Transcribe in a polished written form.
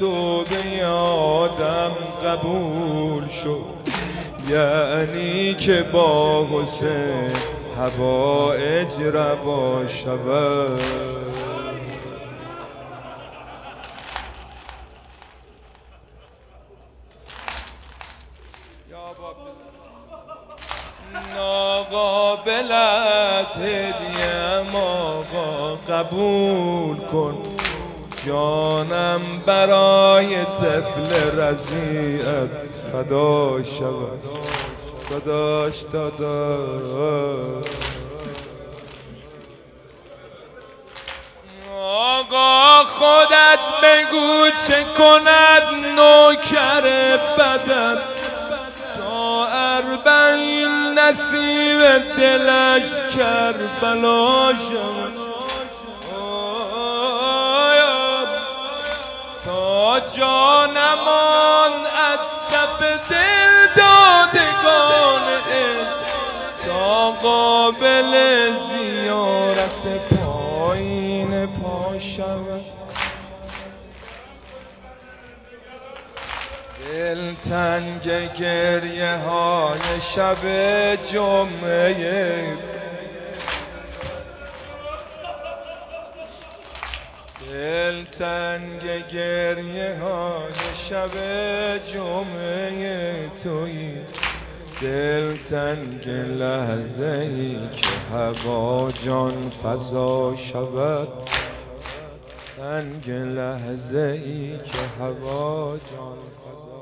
توبه آدم قبول شد، یعنی که با حسین حوائج روا شود. ناقابل از هدیه‌ام آقا قبول کن، جانم برای طفل رضیعت فدا شود. داداش داداش آقا خودت بگو چه کند نوکر بدن تا 40 نصیب دلش کربلا شود. تا جا نمان از صف دل دادگان تا قابل زیارت پایین پا شود. دلتنگ گریه های شب جمعه، دلتنگ گریه های شب جمعه تویی، دلتنگ لحظه ای که هوا جان فضا شود، تنگ لحظه ای که هوا جان فضا